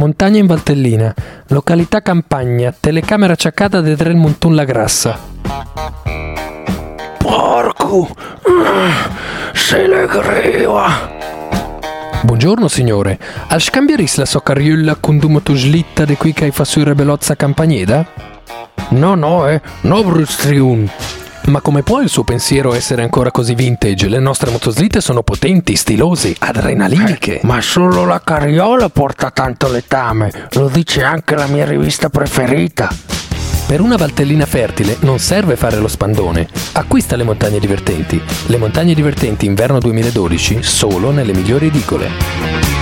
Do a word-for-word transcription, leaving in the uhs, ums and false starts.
Montagna in Valtellina, località Campagna, telecamera ciaccata de Trel Montun la Grassa. Porco, se le greva. Buongiorno signore, al scambieris la soccarriulla con dumoto slitta di qui che fa sui rebelozza Campagneda? No, no, eh, no brustriun. Ma come può il suo pensiero essere ancora così vintage? Le nostre motoslitte sono potenti, stilose, adrenaliniche. Eh, ma solo la carriola porta tanto letame, lo dice anche la mia rivista preferita. Per una valtellina fertile non serve fare lo spandone. Acquista le montagne divertenti. Le montagne divertenti inverno duemiladodici solo nelle migliori edicole.